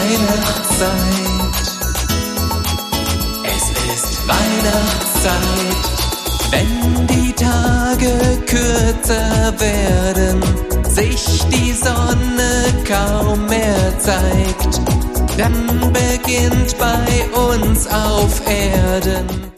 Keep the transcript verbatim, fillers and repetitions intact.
Weihnachtszeit. Es ist Weihnachtszeit, wenn die Tage kürzer werden, sich die Sonne kaum mehr zeigt, dann beginnt bei uns auf Erden